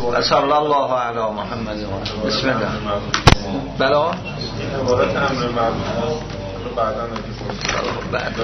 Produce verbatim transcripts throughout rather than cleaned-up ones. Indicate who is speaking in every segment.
Speaker 1: صلی الله علی محمد و بسم الله. بلا
Speaker 2: عبارت امر معروف بعدا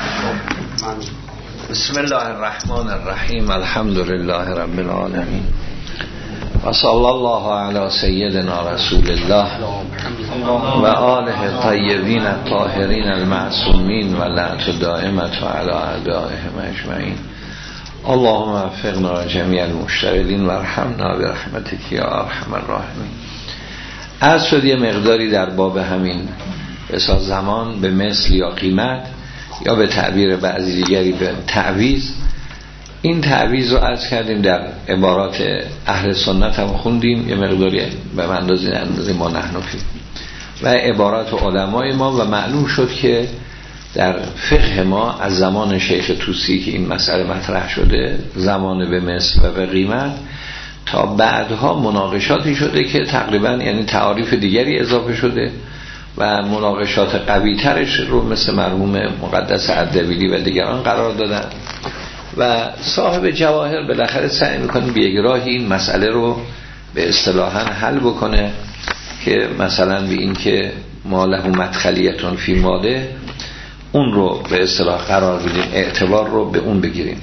Speaker 1: بسم الله الرحمن الرحیم. الحمد لله رب العالمین و صلی الله علی سیدنا رسول الله و آله طیبین الطاهرین المعصومین و لعنت دائمت علی اعدائهم اجمعین. اللهم وفقنا جمیع المشتغلین و ارحمنا برحمتک یا ارحم الراحمین. از شد یه مقداری در باب همین بسا زمان به مثل یا قیمت یا به تعبیر بعضی دیگری به تعویض. این تعویض رو عرض کردیم در عبارات اهل سنت هم خوندیم، یه مقداری به اندازه اندازه ما نحنفی و عبارات علمای ما، و معلوم شد که در فقه ما از زمان شیخ طوسی که این مسئله مطرح شده، زمان به مثل و به قیمت، تا بعدها مناقشاتی شده که تقریبا یعنی تعاریف دیگری اضافه شده و مناقشات قوی ترش رو مثل مرحوم مقدس اردبیلی و دیگران قرار دادن و صاحب جواهر بالاخره سعی میکنه به یک راهی این مسئله رو به اصطلاحاً حل بکنه که مثلا به این که ما له مدخلیتون فی ماده، اون رو به اصطلاح قرار بدیم، اعتبار رو به اون بگیریم.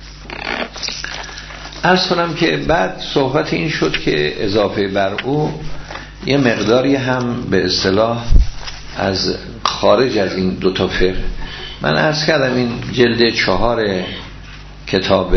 Speaker 1: عرض کنم که بعد صحبت این شد که اضافه بر او یه مقداری هم به اصطلاح از خارج از این دو تا فقه. من عرض کردم این جلد چهار کتاب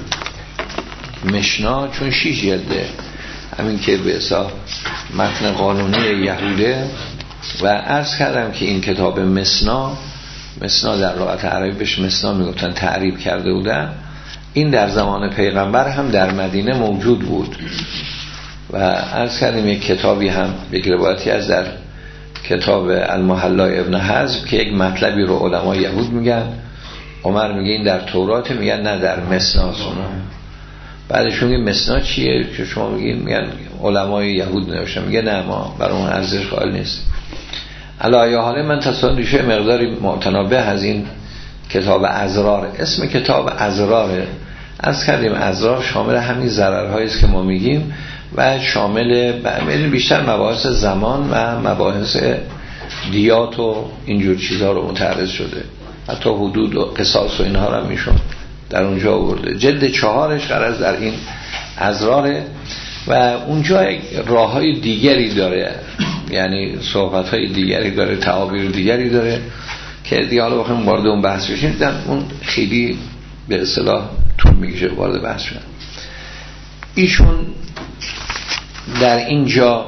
Speaker 1: مشنا، چون شیش جلده، همین که به اصطلاح متن قانونی یهوده، و عرض کردم که این کتاب مسنا، مسنا در لغت عربی بهش مسنا میگفتن، تعریب کرده بودن. این در زمان پیغمبر هم در مدینه موجود بود و عرض کردیم یک کتابی هم، یک روایتی از در کتاب المحلا ابن حزم که یک مطلبی رو علما یهود میگن، عمر میگه این در تورات، میگن نه در مسنا سنا. بعدش میگه مسنا چیه که شما میگین؟ میگن علمای یهود نوشتن. میگه نه، ما برای اون ارزش قائل نیست. علی حال من تصادف ریشه مقداری معتنابه از این کتاب ازرار. اسم کتاب ازراره، از کردیم ازرار شامل همین ضررهایی است که ما میگیم و شامل بیشتر مباحث زمان و مباحث دیات و اینجور چیزها رو متعرض شده، حتی حدود و قصاص و اینها رو میشون در اونجا آورده. جلد چهارش غرض در این ازراره و اونجا راه های دیگری داره، یعنی صحبت های دیگری داره، تعابیر دیگری داره که دیگه حالا بخوایم وارد اون بحث بشیم، در اون خیلی به اصطلاح طول میکشه وارد بحث شدن. ایشون در اینجا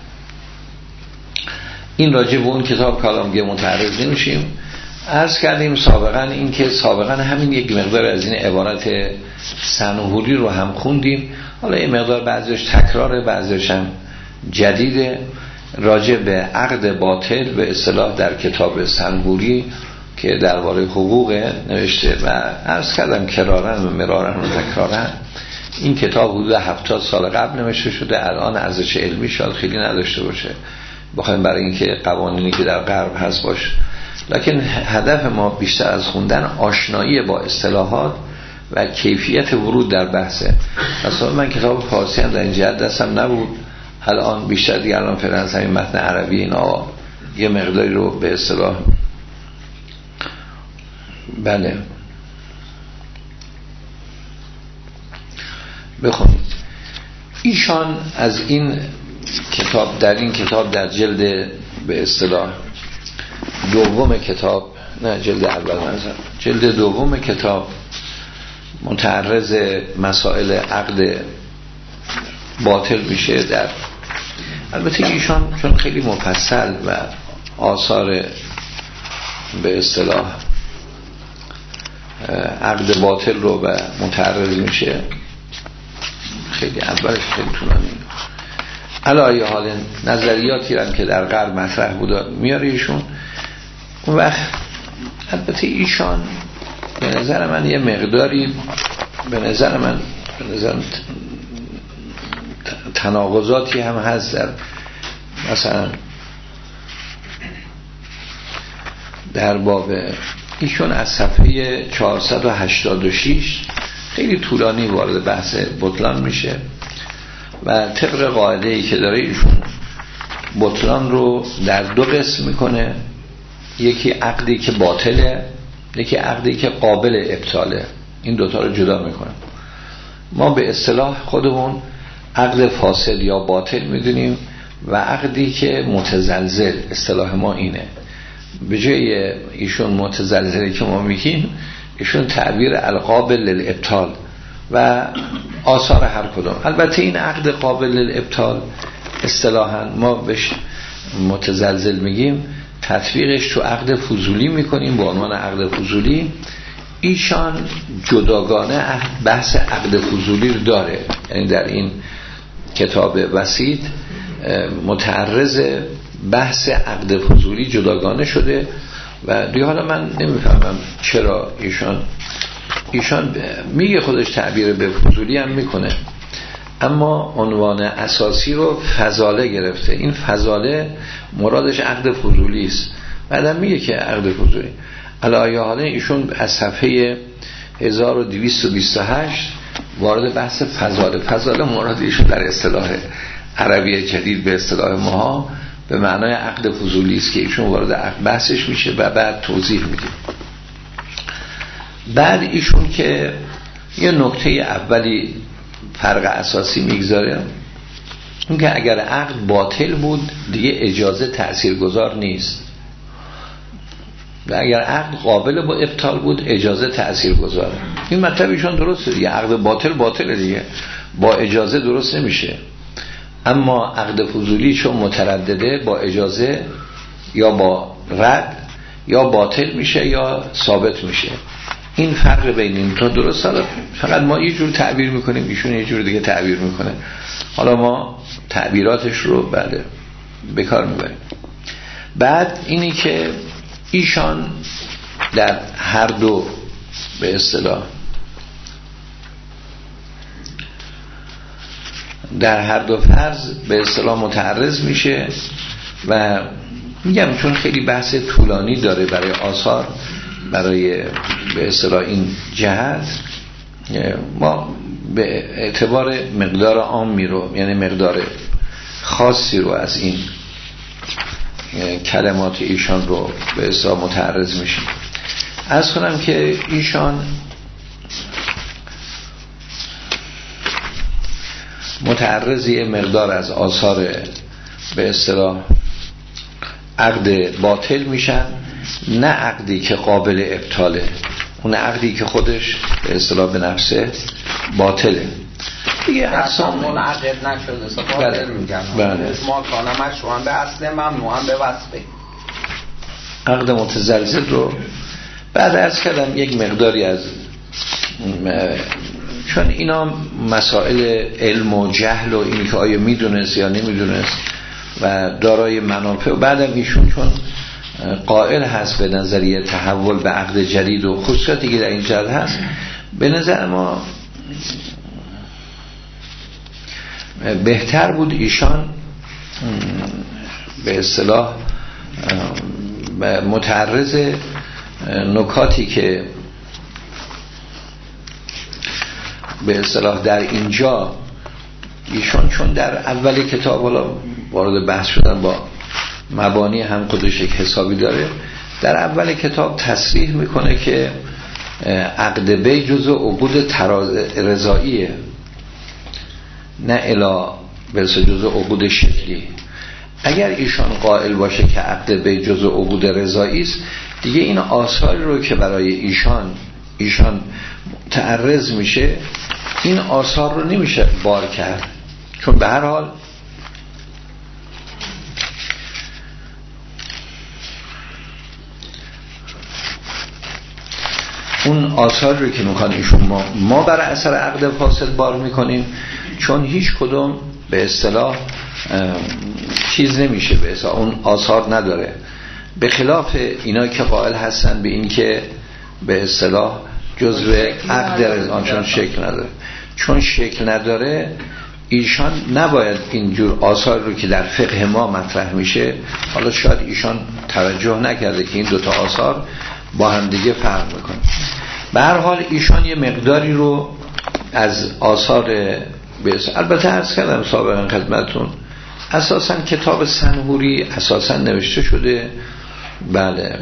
Speaker 1: این راجع به اون کتاب کلامگه متعرض نمیشیم. عرض کردیم سابقا این که سابقا همین یک مقدار از این عبارت سنوحوری رو هم خوندیم، حالا این مقدار بعضیش تکراره، بعضیش هم جدیده، راجع به عقد باطل به اصطلاح در کتاب سنوحوری که درباره حقوق نوشته و عرض کردم کرارن و مرارن و تکرارن. این کتاب حدود هفتاد سال قبل نوشته شده، الان ارزش علمی شاید خیلی نداشته باشه بخوایم برای اینکه قوانینی که در غرب هست باشه، لکن هدف ما بیشتر از خوندن آشنایی با اصطلاحات و کیفیت ورود در بحثه. مثلا من کتاب فارسی هم در این جهت دستم نبود، الان بیشتر دیگه الان فرانسه همین متن عربی اینا یه مقداری رو به اصطلاح بله بخونید. ایشان از این کتاب در این کتاب در جلد به اصطلاح دوم کتاب، نه جلد اول منظر جلد دوم کتاب متعرض مسائل عقد باطل میشه. در البته ایشان چون خیلی مفصل و آثار به اصطلاح عقد باطل رو به متعرض میشه، خیلی اولش خیلی طولانی. علی حال نظریاتی هم که در غرب مطرح بود میاره ایشون. اون وقت البته ایشان به نظر من یه مقداری به نظر من به نظر تناقضاتی هم هست در مثلا در باب ایشون از صفحه چهارصد و هشتاد و شش خیلی طولانی وارد بحث بطلان میشه و طبق قاعده‌ای که داره ایشون بطلان رو در دو قسم میکنه، یکی عقدی که باطله، یکی عقدی که قابل ابطاله. این دوتا رو جدا میکنه. ما به اصطلاح خودمون عقد فاسد یا باطل میدونیم و عقدی که متزلزل، اصطلاح ما اینه. به جای ایشون متزلزلی که ما میگیم، ایشون تعبیر القابل للابطال و آثار هر کدوم. البته این عقد قابل للابطال اصطلاحاً ما بهش متزلزل میگیم، تطبیقش تو عقد فضولی میکنیم به عنوان عقد فضولی. ایشان جداگانه بحث عقد فضولی رو داره، یعنی در این کتاب وسیط متعرض بحث عقد فضولی جداگانه شده و دیگه حالا من نمیفهمم چرا ایشان ایشان میگه خودش تعبیر به فضولی هم میکنه، اما عنوان اساسی رو فضاله گرفته. این فضاله مرادش عقد فضولی است. بعدم میگه که عقد فضولی علایه حاله ایشون از صفحه هزار و دویست و بیست و هشت وارد بحث فضاله. فضاله مراد ایشون در اصطلاح عربی جدید به اصطلاح ما به معنای عقد فضولی است که ایشون وارد بحثش میشه و بعد توضیح میده. بعد ایشون که یه نکته اولی فرق اساسی میگذاره، اون که اگر عقد باطل بود دیگه اجازه تأثیرگذار نیست و اگر عقد قابل با ابطال بود اجازه تأثیرگذاره. این مطلب ایشون درسته دیگه، عقد باطل باطله دیگه، با اجازه درست نمیشه. اما عقد فضولی چون متردده با اجازه یا با رد یا باطل میشه یا ثابت میشه. این فرق بین این تا درست داره. فقط ما یه جور تعبیر میکنیم، ایشون یه جور دیگه تعبیر میکنه. حالا ما تعبیراتش رو بله به کار میبریم. بعد اینی که ایشان در هر دو به اصطلاح در هر دو فرض به اصطلاح متعرض میشه و میگم چون خیلی بحث طولانی داره برای آثار، برای به اصطلاح این جهت ما به اعتبار مقدار عامی رو، یعنی مقدار خاصی رو از این کلمات ایشان رو به اصطلاح متعرض میشیم. عرض کنم که ایشان متعرضی مقدار از آثار به اصطلاح عقد باطل میشن، نه عقدی که قابل ابطاله، اون عقدی که خودش به اصطلاح به نفسه باطله دیگه. اقسام
Speaker 3: منعقد نشده سفاده میگن ما کانمش شوان به اصل ممنوعن به وصفه.
Speaker 1: عقد متزلزل رو بعد از کردم یک مقداری از چون اینا مسائل علم و جهل و اینی که آیا میدونست یا نمیدونست و دارای منافع و بعدم ایشون چون قائل هست به نظریه تحول به عقد جدید و خصوصاتی که در این جهت هست، به نظر ما بهتر بود ایشان به اصطلاح متعرض نکاتی که به اصطلاح در اینجا ایشان چون در اول کتاب حالا وارد بحث شدن با مبانی هم خودش یک حسابی داره، در اول کتاب تصریح میکنه که عقد بی جزء عقود رضاییه، نه الا برسه جزء عقود شکلی. اگر ایشان قائل باشه که عقد بی جزء عقود رضایی است، دیگه این آثاری رو که برای ایشان ایشان تعرض میشه، این آثار رو نمیشه بار کرد، چون به هر حال اون آثار رو که میخوان ایشون ما, ما برای اثر عقد فاسد بار میکنیم، چون هیچ کدوم به اصطلاح چیز نمیشه، به اصطلاح اون آثار نداره، به خلاف اینا که قائل هستن به این که به اصطلاح جزء عقد رضا، چون شکل نداره. چون شکل نداره ایشان نباید اینجور آثار رو که در فقه ما مطرح میشه، حالا شاید ایشان توجه نکرده که این دوتا آثار با هم دیگه فرق میکنه. به هر حال ایشان یه مقداری رو از آثار بس البته عرض کردم سابقا خدمتون اساسا کتاب سنهوری اساسا نوشته شده بله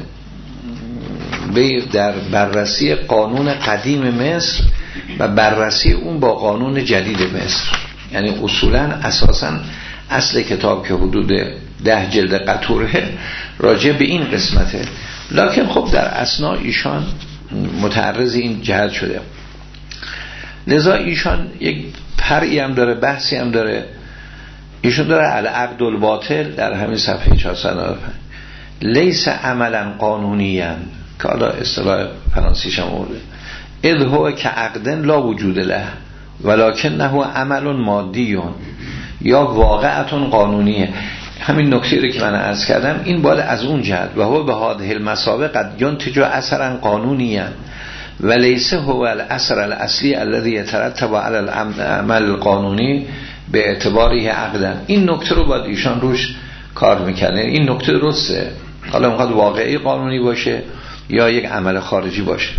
Speaker 1: در بررسی قانون قدیم مصر و بررسی اون با قانون جدید مصر، یعنی اصولا اساسا اصل کتاب که حدود ده جلد قطوره راجع به این قسمته، لکن خب در اثنا ایشان متعرض این جهت شده. لذا ایشان یک پرعی هم داره، بحثی هم داره، ایشون داره العقد الباطل در همین صفحه چهارصد و نود و پنج لیس عملا قانونیا که حالا اصطلاح فرانسیش هم آورده، اذ هو که عقدن لا وجود له ولکنه عمل مادیون یا واقعتون قانونیه. همین نکته رو که من عرض کردم این باید از اون جهت و هو به هذه المسابقه قد ينتج اثرا قانونیا ولیس هو الاثر الاصلی الذي يترتب على العمل القانونی به اعتباره عقدا. این نکته رو باید ایشان روش کار میکنه. این نکته درسته، حالا میخواد واقعی قانونی باشه یا یک عمل خارجی باشه.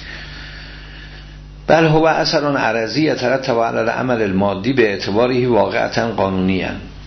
Speaker 1: بل هو اثر عرضی يترتب على العمل المادی به اعتباره واقعتا قانونیه.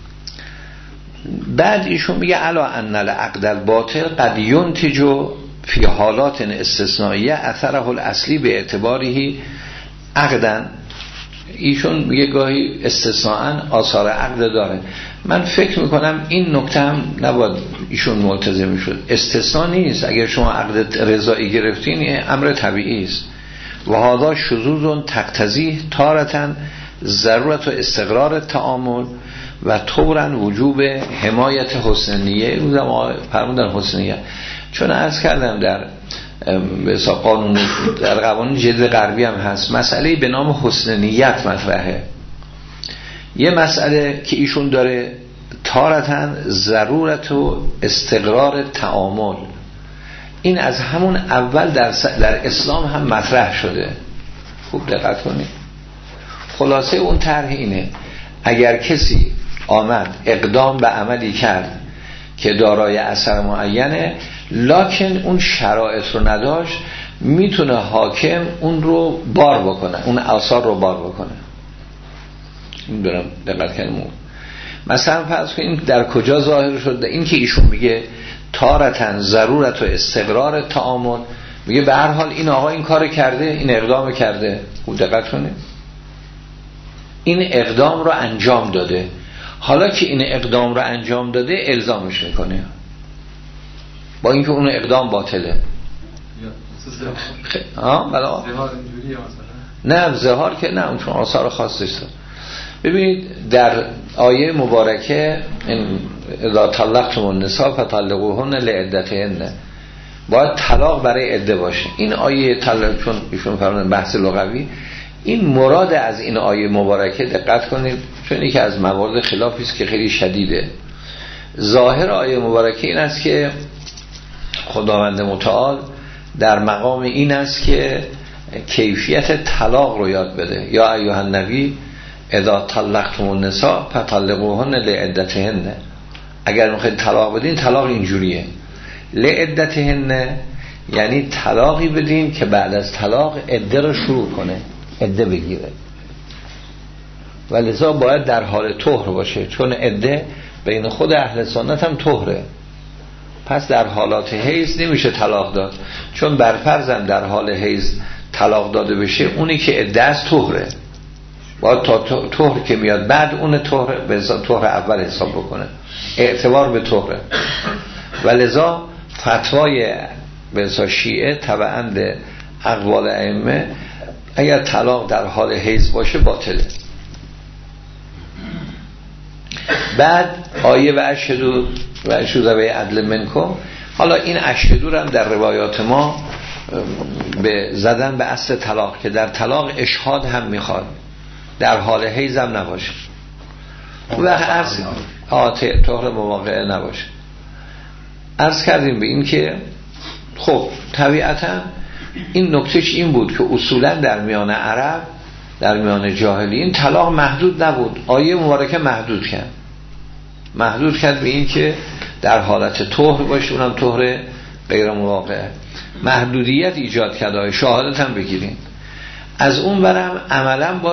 Speaker 1: بعد ایشون میگه علا ان العقد الباطل قد ينتج فی حالات استثنائیه اثره الاصلی به اعتباره عقدا. ایشون میگه گاهی استثناءً آثار عقد داره. من فکر میکنم این نکته هم نباید ایشون ملتزم شد. استثناء نیست، اگر شما عقد رضایی گرفتین امر طبیعی است. و هذا شذوذ تقتضی تارة ضرورت و استقرار تعامل و طورا وجوب حمایت حسن نیه. روزم فرمودن حسن نیه، چون عرض کردم در مثلا قانون در قوانین جدید غربی هم هست مسئله به نام حسن نیت مطرحه. یه مسئله که ایشون داره تارتن ضرورت و استقرار تعامل، این از همون اول در, در اسلام هم مطرح شده. خوب دقت کنید. خلاصه اون طرح اینه اگر کسی آمد اقدام به عملی کرد که دارای اثر معینه لکن اون شرایط رو نداشت، میتونه حاکم اون رو بار بکنه، اون آثار رو بار بکنه. این دارم دقت کنیم. مثلا فرض کنیم در کجا ظاهر شده این که ایشون میگه تارتن ضرورت و استقرار تعامل، میگه به هر حال این آقا این کار کرده، این اقدام کرده. خوب دقت کنید، این اقدام رو انجام داده. حالا که این اقدام رو انجام داده الزامش میکنه با اینکه اون اقدام باطله. ها بلا نه زهار که نه، اون چون آثار خاصش داره. ببینید در آیه مبارکه این اذا طلقتم النساء فطلقوهن لعدتهن، باید طلاق برای عده باشه. این آیه طلاق، چون ایشون فرمودن بحث لغوی، این مراد از این آیه مبارکه دقت کنید، چون یکی از موارد خلافی است که خیلی شدیده. ظاهر آیه مبارکه این است که خداوند متعال در مقام این است که کیفیت طلاق رو یاد بده. یا ایها النبی اذا طلقتم النساء فطلقوهن لعدتهن، اگر میخواید طلاق بدین طلاق اینجوریه. لعدتهن یعنی طلاقی بدین که بعد از طلاق عده رو شروع کنه، عده بگیره. و لذا باید در حال طهر باشه، چون عده بین خود اهل سنت هم طهره. پس در حالات حیض نمیشه طلاق داد، چون برفرضم در حال حیض طلاق داده بشه اونی که عده است طهره، باید تا طهر که میاد بعد اون طهر به طهر اول حساب بکنه، اعتبار به طهره. و لذا فتوای به شیعه تبعاً به اقوال ائمه اگر طلاق در حال حیض باشه باطله. بعد آیه و اشهدوا و اشهدوا به عدل منکم، حالا این اشهدوا هم در روایات ما به زدن به اصل طلاق که در طلاق اشهاد هم میخواد، در حال حیض هم نباشه و عرض آته طهر مواقعه نباشه. عرض کردیم به این که خب طبیعتا این نکتهش این بود که اصولا در میان عرب، در میان جاهلین طلاق محدود نبود. آیه مبارکه محدود کرد، محدود کرد به این که در حالت طهر باشه، اونم طهر غیر مواقعه. محدودیت ایجاد کرد، شهادت هم بگیرین. از اون برم عملا باز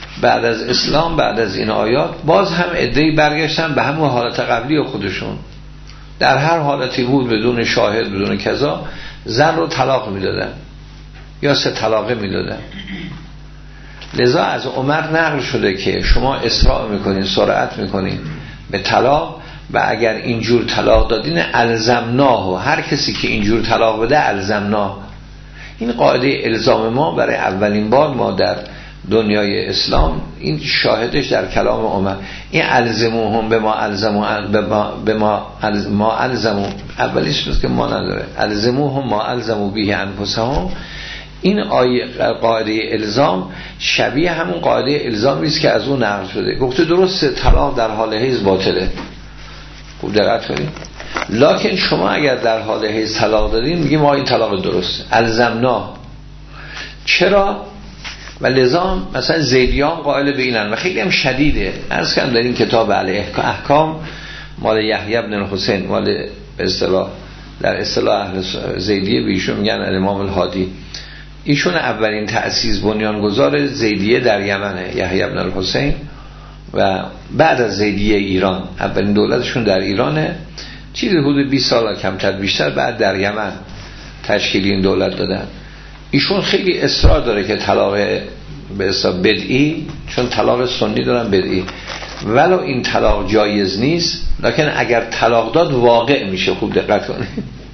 Speaker 1: بعد از اسلام، بعد از این آیات باز هم عده‌ای برگشتن به همون حالت قبلی خودشون، در هر حالتی بود بدون شاهد بدون کذا زن رو طلاق میدادن یا سه طلاقه میدادن. لذا از عمر نقل شده که شما اسراع میکنین، سرعت میکنین به طلاق و اگر اینجور طلاق دادین الزمناه، و هر کسی که اینجور طلاق بده الزمناه. این قاعده الزام ما برای اولین بار ما در دنیای اسلام، این شاهدش در کلام عمر، این الزموهم به ما الزمو به ما به ما ما الزمو، اولیش نیست که ما نداره، الزموهم ما الزمو به انفسهم. این آیه قاعده الزام شبیه همون قاعده الزامی است که از اون نقل شده. گفته درسته طلاق در حال حیض باطله، خوب دقت کنید، لکن شما اگر در حال حیض طلاق دادین میگیم ما این طلاق درسته، الزمنا. چرا؟ و لذا مثلا زیدیان قائل به اینن و خیلی هم شدیده. عرض کردم در این کتاب علیه احکام مال یحیی بن الحسین، مال به اصطلاح در اصطلاح اهل زیدیه به ایشون میگن الامام الهادی، ایشون اولین تأسیس بنیانگذار زیدیه در یمنه، یحیی بن الحسین، و بعد از زیدیه ایران اولین دولتشون در ایرانه، چیزی حدود بیست سال کمتر بیشتر بعد در یمن تشکیل این دولت دادن. ایشون خیلی اصرار داره که طلاق به اصطلاح بدعی، چون طلاق سنی دارن بدعی، ولو این طلاق جایز نیست لکن اگر طلاق داد واقع میشه. خوب دقت کنید،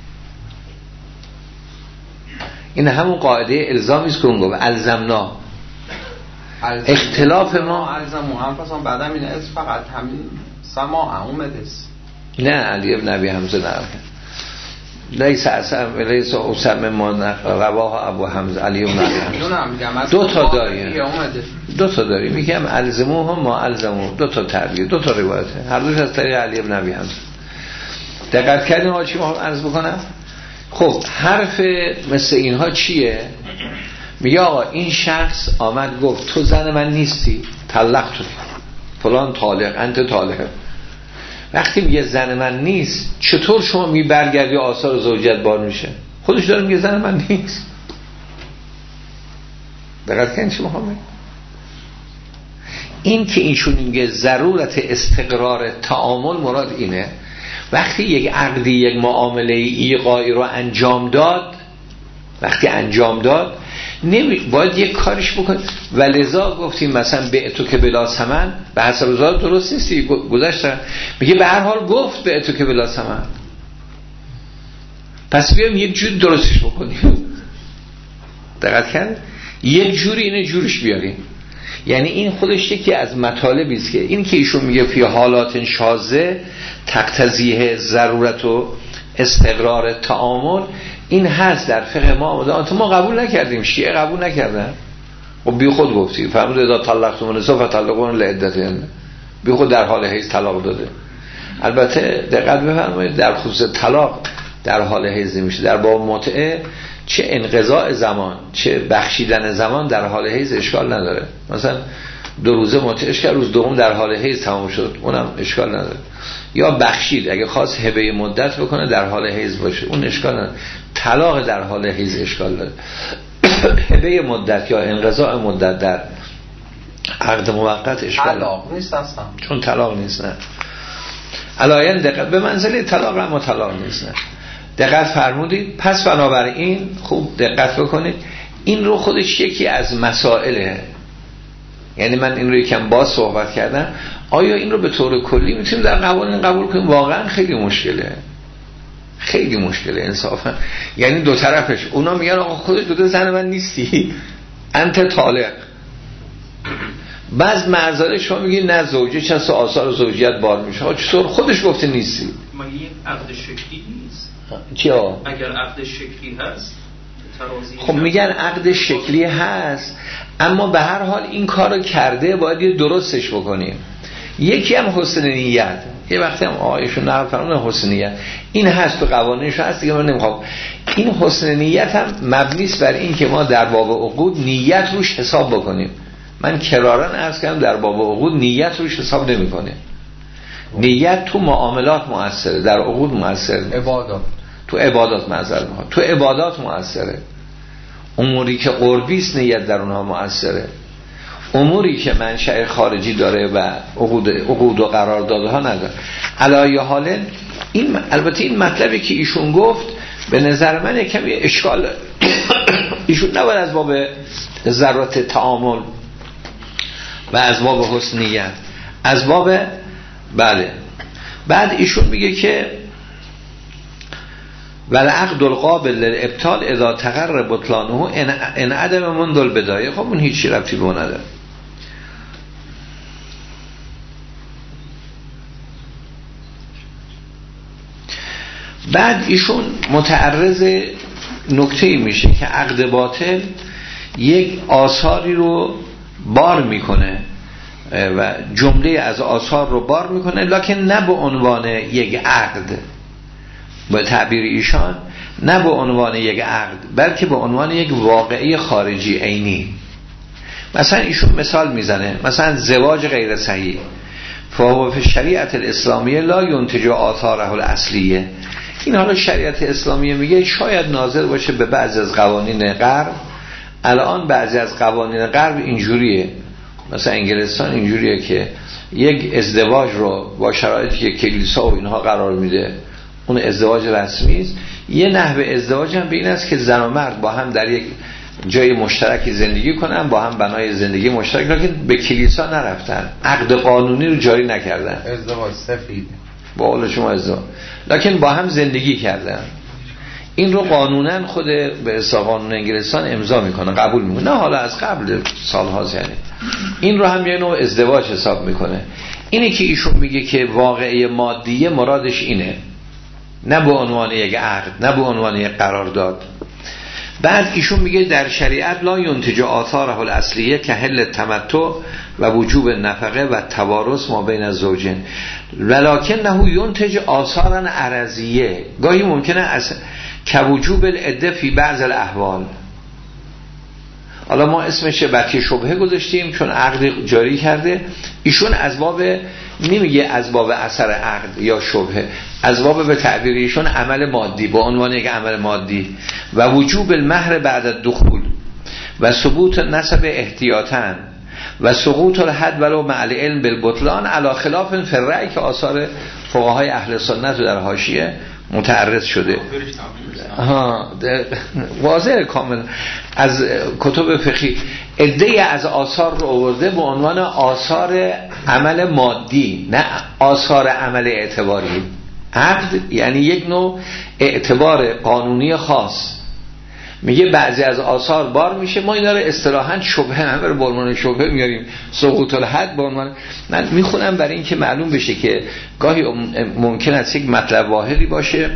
Speaker 1: این همون قاعده الزامی است که اون گفت الزمنا. اختلاف ما
Speaker 3: الزمو هم پس بعدم این از فقط همین سماع اومده است.
Speaker 1: نه علی ابن ابی حمزه نه، لیس اسم لیس اسم ما رواه ابو حمزه علی ابن ابی حمزه. دو تا داریم، دو تا داریم، میگم الزموهم ما الزمو، دو تا تعبیر، دو تا روایت، هر دوش از طریق علی ابن ابی حمزه. دقت کردین ها چی ما عرض بکنم؟ خب حرف مثل اینها چیه؟ میگه آقا این شخص آمد گفت تو زن من نیستی، طلق تو فلان طالق انت طالق. وقتی میگه زن من نیست، چطور شما می برگردی آثار زوجیت بار میشه؟ خودش داره میگه زن من نیست. دقت کنید چی میخوام؟ این که ایشون میگه ضرورت استقرار تعامل مراد اینه. وقتی یک عقدی، یک معامله ایقاعی رو انجام داد، وقتی انجام داد نمی باید یک کارش بکن. ولذا گفتیم مثلا به تو که بلا ثمن به حسب روزا درست نیستی گذاشتن، میگه به هر حال گفت به تو که بلا ثمن، پس بیام یک جور درستش بکنیم. دقت کن یک جوری اینه جورش بیاریم. یعنی این خودش یکی از مطالبی است که این که ایشون میگه فی حالات شاذه تقتضیه ضرورت و استقرار تعامل، این هست در فقه ما آمده، ما قبول نکردیم، شیعه قبول نکردن. و بی خود گفتی فرمود اذا طلقتم النساء فطلقوهن لعدتهن، بی خود در حال حیض طلاق داده. البته دقت بفرمایید در خصوص طلاق در حال حیض نمیشه. در باب متعه چه انقضاء زمان چه بخشیدن زمان در حال حیض اشکال نداره. مثلا دو روزه متعهش کرد، روز دوم در حال حیض تمام شد، اونم اشکال نداره. یا بخشید اگه خواست هبه مدت بکنه در حال حیض باشه، اون اشکال نداره. طلاق در حال حیض اشکال داره. هبه مدت یا انقضاء مدت در عقد موقت اشکال
Speaker 3: طلاق نیست اصلا،
Speaker 1: چون طلاق نیست. نه علایاً دقت به منزله طلاق، اما طلاق نیست. نه دقت فرمودید. پس بنابراین خوب دقت بکنید، این رو خودش یکی از مسائله، یعنی من این رو یکم باز صحبت کردم، آیا این رو به طور کلی میتونیم در قوانین قبول کنیم؟ واقعا خیلی مشکله، خیلی مشکله انصافا. یعنی دو طرفش، اونا میگن آقا خودت تو زن من نیستی انت طالق، بعض معذره شما میگی نه زوجه چست آثار زوجیت بار میشه. چطور خودش گفته نیستی؟
Speaker 2: مگه این عقد شکلی نیست؟
Speaker 1: چیا؟
Speaker 2: اگر عقد شکلی هست
Speaker 1: خب میگن عقد شکلی هست، اما به هر حال این کارو کرده باید یه درستش بکنیم. یکی هم حسن نیت، یه وقتی هم آقایشون نقل فرمودن حسن نیت این هست تو قوانینش هست دیگه، من نمیخوام. این حسن نیت هم مبنی است بر این که ما در باب عقود نیت روش حساب بکنیم. من کرارن عرض کردم در باب عقود نیت روش حساب نمیکنه. نیت تو معاملات مؤثره، در عقود مؤثره،
Speaker 3: عبادات
Speaker 1: تو عبادات معذرت میخوام تو عبادات مؤثره. اموری که قربی است نیت در اونها مؤثره. اموری که منشأ خارجی داره و عقود عقود و قراردادها نداره. علی حال این البته این مطلبی که ایشون گفت به نظر من کمی اشکال ایشون نباید از باب ضرورت تعامل و از باب حسن نیت، از باب بله. بعد ایشون میگه که والعقد القابل للابطال اذا تقرر بطلانه ان عدم منذ البدایه. خب اون هیچی ربطی به اون نداره. بعد ایشون متعرض نکته‌ای میشه که عقد باطل یک آثاری رو بار میکنه و جمله از آثار رو بار میکنه، لکن نه به عنوان یک عقد، با تعبیر ایشان نه به عنوان یک عقد، بلکه به عنوان یک واقعه خارجی عینی. مثلا ایشون مثال میزنه، مثلا زواج غیر صحیح فهو فی شریعت الاسلامیه لا ینتج آثاره الاصلیه. این حالا شریعت اسلامیه میگه شاید ناظر باشه به بعضی از قوانین غرب. الان بعضی از قوانین غرب اینجوریه، مثلا انگلستان اینجوریه که یک ازدواج رو با شرایطی که کلیسا و اینها قرار میده اون ازدواج رسمی است. یه نحوه ازدواج هم به این است که زن و مرد با هم در یک جای مشترکی زندگی کنن، با هم بنای زندگی مشترک، لیکن به کلیسا نرفتن، عقد قانونی رو جاری نکردن،
Speaker 3: ازدواج سفید
Speaker 1: با قول شما ازدواج، لیکن با هم زندگی کردن. این رو قانونا خود به اصطلاح قانون انگلستان امضا میکنه، قبول میکنه، نه حالا از قبل سالهاست، یعنی این رو هم یه نوع ازدواج حساب میکنه. اینی که ایشون میگه که واقعه مادیه مرادش اینه، نه به عنوان یک عقد، نه به عنوان یک قرارداد. بعد ایشون میگه در شریعت لا ینتج آثاره الاصلیه که حل تمتع و وجوب نفقه و توارث ما بین الزوجین ولکنه ینتج آثارا عرضیه. گاهی ممکنه از که وجوب العده فی بعض الاحوال. حالا ما اسمش بکی شبهه گذاشتیم چون عقد جاری کرده. ایشون از باب نمیگه از باب اثر عقد یا شبهه، از باب به تعبیر ایشون عمل مادی، با عنوان یک عمل مادی و وجوب المهر بعد الدخول و ثبوت نسب احتیاطاً و سقوط الحد ولو مع العلم بالبطلان علی خلاف فی الرأی که آثار فقهای اهل سنت در حاشیه متعرض شده. ها واضح کامل از کتب فقهی عده‌ای از آثار رو آورده به عنوان آثار عمل مادی، نه آثار عمل اعتباری. عقد یعنی یک نوع اعتبار قانونی خاص. میگه بعضی از آثار بار میشه، ما اینا رو اصطلاحاً شبهه همه رو به عنوان شبهه میاریم، سقوط الحد به عنوان. من میخونم برای اینکه معلوم بشه که گاهی ممکن است یک مطلب واحدی باشه.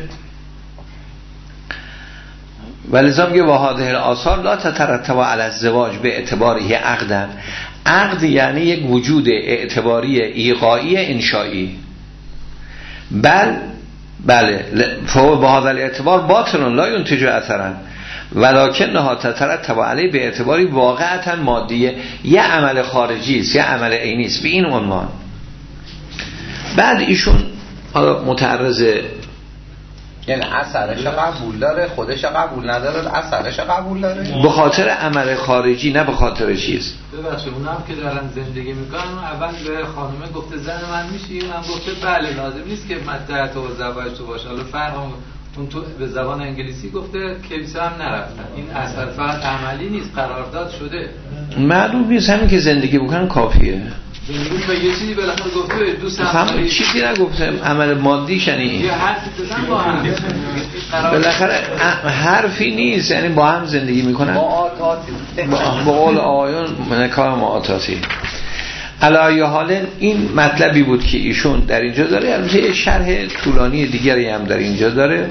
Speaker 1: ولذا میگه و هذه الاثار لا تترتب علی الزواج به اعتباره عقدن. عقد یعنی یک وجود اعتباری ایقاعی انشایی. بل بله فهو به هذا الاعتبار باطل لا ينتج اثرا ولکنها تترتب علیه به اعتباری واقعتا مادیه، یه عمل خارجی است، یه عمل عینی است به این عنوان. بعد ایشون متعرض
Speaker 3: یعنی اثرش قبول داره، خودش قبول نداره، اثرش قبول داره
Speaker 1: به خاطر عمل خارجی، نه به خاطر چیز.
Speaker 4: ببخشید اونم که دارن زندگی میکنن اول به خانمه گفته زن من میشی، اونم گفته بله لازم نیست که مدت و زواج تو باشه. حالا فرق اون تو به زبان انگلیسی گفته کلیسا هم نرفتن. این اثر فقط عملی نیست، قرارداد شده.
Speaker 1: معلوم نیست همین که زندگی بکنن کافیه.
Speaker 4: زندگی به یه چیزی بالاخره گفته دوست هم
Speaker 1: چیزی نگفته، عمل مادی شنی
Speaker 4: یه حرفی بزن با هم
Speaker 1: بالاخره حرفی نیست، یعنی با هم زندگی میکنن
Speaker 3: معاطاتی
Speaker 1: با قول آیون نکاح معاطاتی. علی حال این مطلبی بود که ایشون در اینجا داره. البته یه شرح طولانی دیگری هم در اینجا داره.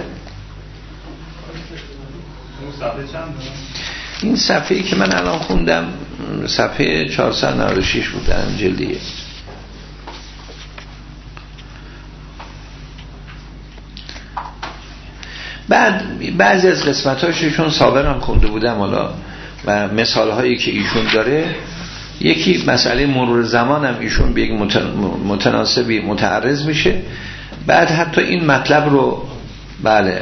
Speaker 1: این صفحه‌ای که من الان خوندم صفحه چهارصد و نود و شش بود در جلدیه. بعد بعضی از قسمت‌هاش ایشون سابق هم خونده بودم حالا و مثال‌هایی که ایشون داره، یکی مسئله مرور زمان هم ایشون به یک متناسبی متعرض میشه. بعد حتی این مطلب رو بله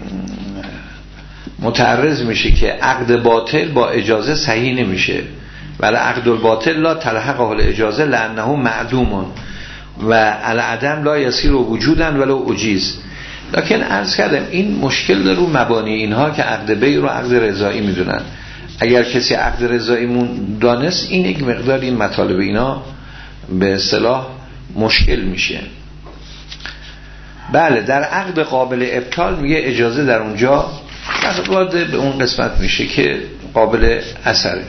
Speaker 1: متعرض میشه که عقد باطل با اجازه صحیح نمیشه، ولی عقد الباطل لا تلحقه الاجازه لانه معدوم و العدم لا یصیر وجودا ولو اجیز. لکن عرض کردم این مشکل داره رو مبانی اینها که عقد بیع رو عقد رضایی میدونن. اگر کسی عقد رضایی مون دانست این یک مقدار این مطالب اینا به اصطلاح مشکل میشه. بله در عقد قابل ابطال میگه اجازه در اونجا وارد به اون قسمت میشه که قابل اثره.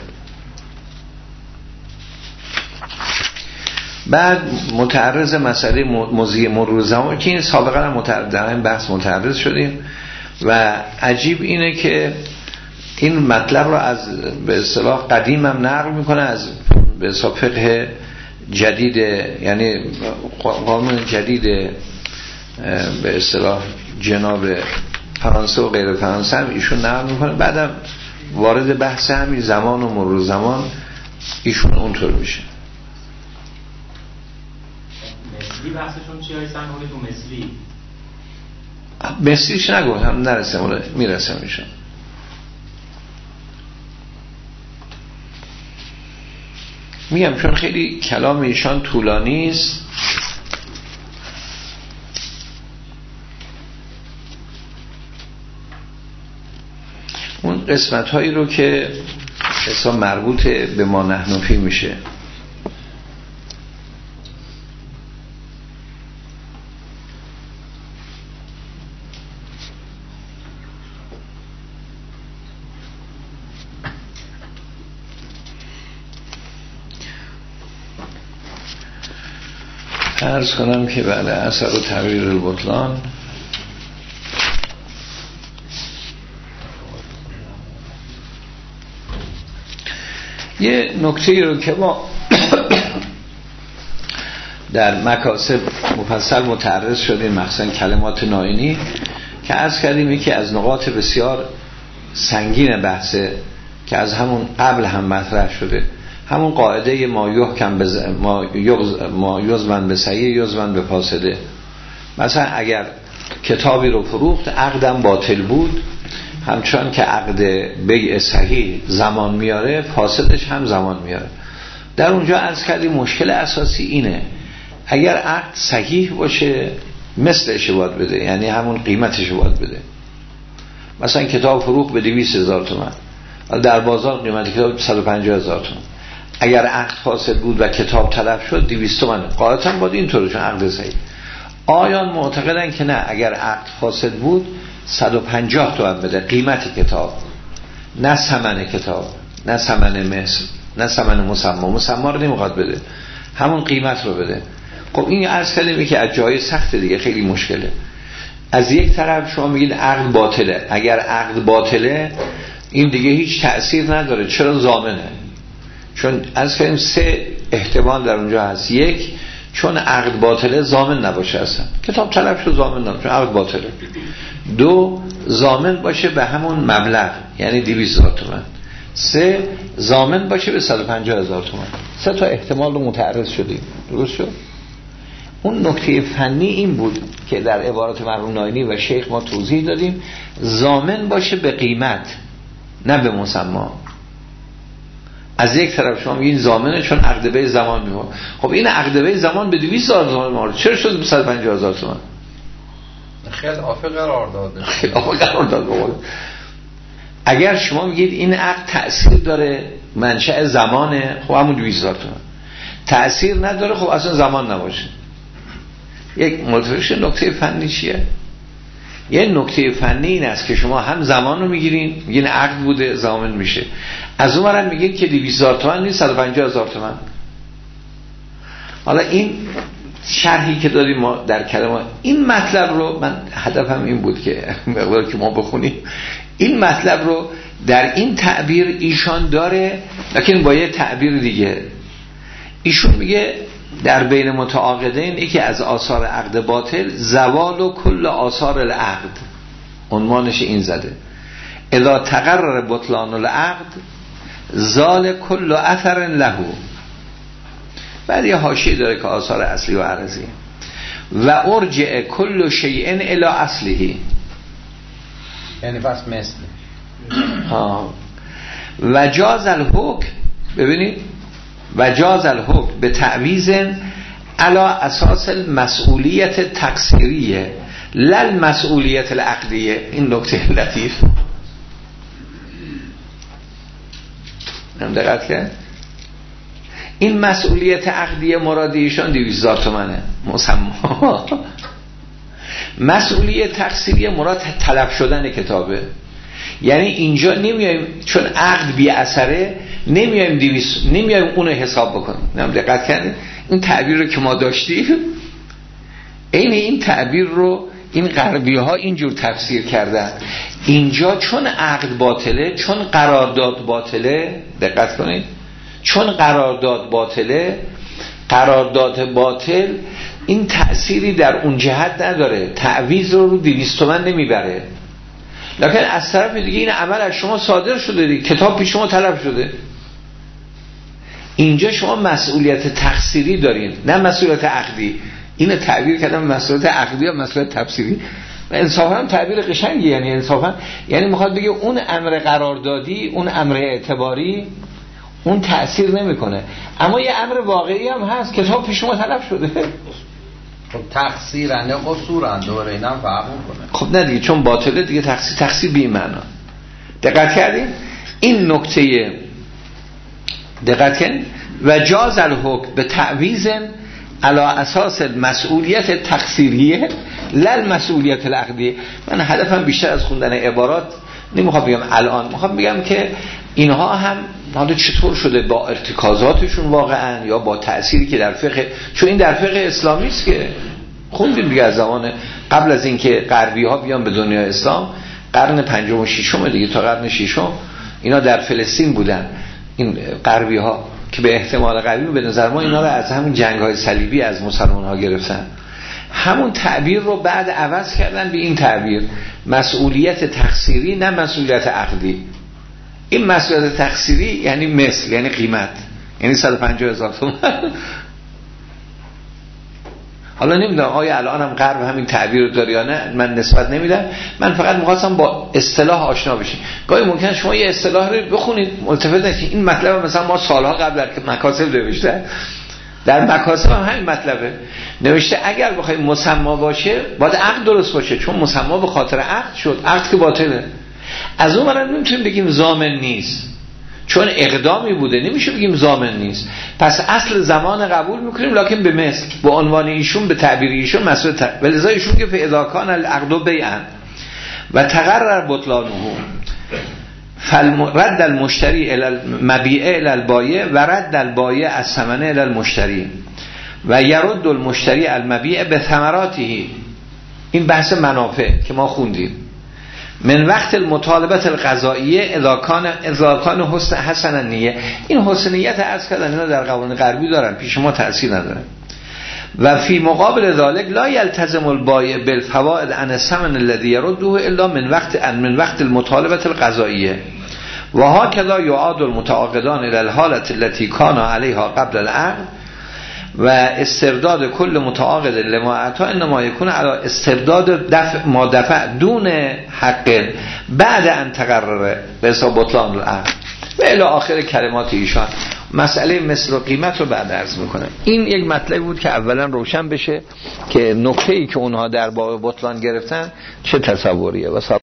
Speaker 1: بعد متعرض مسئله مضی مرور زمان که این سابقا هم متعرض در این بحث متعرض شدیم و عجیب اینه که این مطلب رو از به اصطلاح قدیم هم نقل میکنه از به اصطلاح فقه جدید، یعنی قانون جدید به اصطلاح جناب فرانسه و غیر فرانسه هم ایشون نقل میکنه، بعدم وارد بحث همین زمان و مرور زمان ایشون اونطور میشه.
Speaker 5: مثلی بحثشون چی های سنولی تو مثلی؟
Speaker 1: مثلیش نگو هم نرسم میرسم ایشون. میگم چون خیلی کلام ایشان طولانی است اون قسمت هایی رو که اصلا مربوط به ما نحن فی میشه عرض کنم که بعد اثر و تغییر البطلان یه نکته رو که ما در مکاسب مفصل متعرض شدیم مخصوصا کلمات نائینی که عرض کردیم یکی از نقاط بسیار سنگین بحثه که از همون قبل هم مطرح شده، همون قاعده ما یحکم بز... ما یغز... ما یزمن به صحیح یزمن به فاسده. مثلا اگر کتابی رو فروخت عقدم باطل بود، همچنان که عقد بیع صحیح زمان میاره فاسدش هم زمان میاره. در اونجا عرض کردیم مشکل اساسی اینه اگر عقد صحیح باشه مثلش باید بده، یعنی همون قیمتش باید بده. مثلا کتاب فروخت به دویست هزار تومان، در بازار قیمت کتاب صد و پنجاه هزار تومان. اگر عقد فاسد بود و کتاب تلف شد دویست تومان، قاعدتا باید اینطوره چون عقد صحیح. آیان معتقدن که نه، اگر عقد فاسد بود صد و پنجاه تومان بده قیمت کتاب، نه ثمن کتاب، نه ثمن مثل، نه ثمن مسما. مسما رو نمیخواد بده، همون قیمت رو بده. خب این عرض کردیم که از جای سخت دیگه خیلی مشکله. از یک طرف شما میگید عقد باطله، اگر عقد باطله این دیگه هیچ تأثیر نداره. چرا؟ ضامنه. چون از کردیم سه احتمال در اونجا هست. یک، چون عقد باطله ضامن نباشه، اصلا کتاب تلف شد ضامن نباشه چون عقد باطله. دو، ضامن باشه به همون مبلغ یعنی دویست هزار تومان. سه، ضامن باشه به صد و پنجاه هزار تومان. سه تا احتمال رو متعرض شدیم. درست شد؟ اون نکته فنی این بود که در عبارات مرحوم نائینی و شیخ ما توضیح دادیم، ضامن باشه به قیمت نه به مسما. از یک طرف شما میگین ضامنه چون عقد بیع زمان میمونه. خب این عقد بیع زمان به دویست هزار تومان مورد چرا شد به صد و پنجاه هزار تومان؟
Speaker 3: خلاف قرار داده.
Speaker 1: خلاف قرار داده. اگر شما میگید این عقد تأثیر داره منشأ زمانه، خب همون دویست هزار تومان. تأثیر نداره، خب اصلا زمان نباشه. یک ملتفش نکته فنی چیه؟ یه نکته فنی این است که شما هم زمان رو میگیرین، میگین عقد بوده ضامن میشه، از اون برم میگین که دویست هزار تومان نیست صد و پنجاه هزار تومان. حالا این شرحی که داریم ما در کلمه این مطلب رو، من هدفم این بود که مقدار که ما بخونیم این مطلب رو در این تعبیر ایشان داره، لکن با یه تعبیر دیگه. ایشون میگه در بین متعاقدین یکی از آثار عقد باطل زوال و کل آثار العقد، عنوانش این زده اذا تقرر بطلان العقد زال کل اثر له. بعد یه حاشیه داره که آثار اصلی و عرضی و ارجع کل شیء الی اصله،
Speaker 3: یعنی پس مثل
Speaker 1: ها و جاز الحکم ببینید و جاز الحکم به تعویض علی اساس المسئولیت تقصیریه لل مسئولیت العقدیه. این نکته لطیف هم دقت کرد. این مسئولیت عقدیه مرادیشان دویست هزار تومنه مسما. مسئولیت تقصیریه مراد تلف شدن کتابه. یعنی اینجا نمیایم چون عقد بی اثره نمیایم دویست نمیایم اونو حساب بکنیم. نم دقت کردید این تعبیر رو که ما داشتیم این این تعبیر رو این غربی ها اینجور تفسیر کردن. اینجا چون عقد باطله، چون قرارداد باطله، دقت کنید، چون قرارداد باطله، قرارداد باطل این تأثیری در اون جهت نداره، تعویض رو رو دویست تومن نمیبره. لکن از طرف دیگه این عمل از شما صادر شده دیگه، کتاب پیش شما طلب شده. اینجا شما مسئولیت تقصیری دارین نه مسئولیت عقدی. اینو تعبیر کردم مسئولیت عقدی یا مسئولیت تفسیری و انصافا هم تعبیر قشنگی. یعنی انصافا یعنی میخواد بگه اون امر قراردادی، اون امر اعتباری اون تأثیر نمیکنه، اما یه امر واقعی هم هست، کتاب پیش شما طلب شده.
Speaker 3: خب تقصیرن یا قصورن دوره اینم فهم کنه.
Speaker 1: خب نه دیگه چون باطله دیگه تقصیر تقصیر بی معنا. دقت کردین این نکته دقت کردین و جاز الحکم به تعویض علی اساس مسئولیت تقصیریه لل مسئولیت العقدیه. من هدفم بیشتر از خوندن عبارات نمیخوام بگم الان، میخوام بگم که اینها هم حالا چطور شده با ارتکازاتشون واقعا یا با تأثیری که در فقه، چون این در فقه اسلامی است که خوندیم دیگه از زمان قبل از اینکه غربی ها بیان به دنیای اسلام، قرن پنجم و ششم دیگه تا قرن ششم اینا در فلسطین بودن. این غربی ها که به احتمال قوی به نظر ما اینا رو از همین جنگ های صلیبی از مسلمان ها گرفتن، همون تعبیر رو بعد عوض کردن به این تعبیر مسئولیت تقصیری نه مسئولیت عقدی. این مسئولیت تقصیری یعنی مثل، یعنی قیمت، یعنی صد و پنجاه هزار تومان. حالا نمیدونم آیا الان هم غرب همین تعبیر رو داره یا نه، من نسبت نمیدم. من فقط میخواستم با اصطلاح آشنا بشین. گاهی ممکنه شما یه اصطلاح رو بخونید ملتفت نشید. این مطلب مثلا ما سالها قبل در مکاسب نوشته، در مکاسب هم همین مطلبه نوشته اگر بخواید مسما باشه باید عقد درست باشه، چون مسما به خاطر عقد شد، عقد که باطله. از اون برای نمیتونیم بگیم ضامن نیست، چون اقدامی بوده نمیشه بگیم ضامن نیست. پس اصل زمان قبول میکنیم، لکن به مثل به عنوان ایشون به تعبیر ایشون مسئله ت... ولذا ایشون که فاذا کان العقد بیعا و تقرر بطلانه فرد المشتری الى المبیع الى البایع و رد البایع از ثمنه الى المشتری و یرد المشتری المبیع به ثمراته. این بحث منافع که ما خوندیم. من وقت المطالبت القضائیه اذا کان اذا کان حسن حسن النیه. این حسن نیت عرض کردن اینا در قوانین غربی دارن، پیش ما تأثیر نداره. و فی مقابل ذلك لا يلتزم البایع بالفوائد عن الثمن الذي يرده الا من وقت من وقت المطالبه القضائیه و هكذا يعاد المتعاقدان الى الحاله التي كان عليها قبل العقد و استرداد کل متعاقد لما اعطا انما يكون على استرداد دفع ما دفع دون حق بعد ان تقرر به حساب بطلان العقد و الی آخر کلمات ایشان. مسئله مثل و قیمت رو بعد عرض میکنه. این یک مطلبی بود که اولا روشن بشه که نکته‌ای که اونها در باب بطلان گرفتن چه تصوریه. و